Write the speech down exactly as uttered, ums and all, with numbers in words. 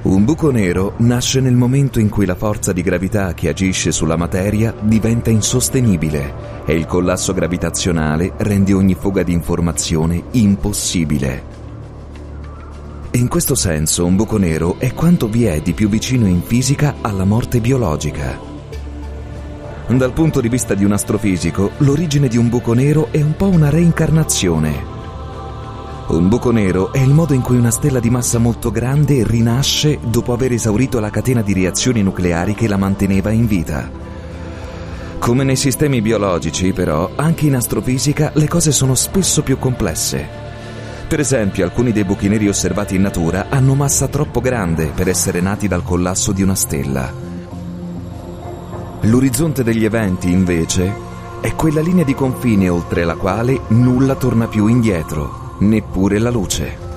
Un buco nero nasce nel momento in cui la forza di gravità che agisce sulla materia diventa insostenibile e il collasso gravitazionale rende ogni fuga di informazione impossibile. In questo senso, un buco nero è quanto vi è di più vicino in fisica alla morte biologica. Dal punto di vista di un astrofisico, l'origine di un buco nero è un po' una reincarnazione. Un buco nero è il modo in cui una stella di massa molto grande rinasce dopo aver esaurito la catena di reazioni nucleari che la manteneva in vita. Come nei sistemi biologici, però, anche in astrofisica le cose sono spesso più complesse. Per esempio, alcuni dei buchi neri osservati in natura hanno massa troppo grande per essere nati dal collasso di una stella. L'orizzonte degli eventi, invece, è quella linea di confine oltre la quale nulla torna più indietro, neppure la luce.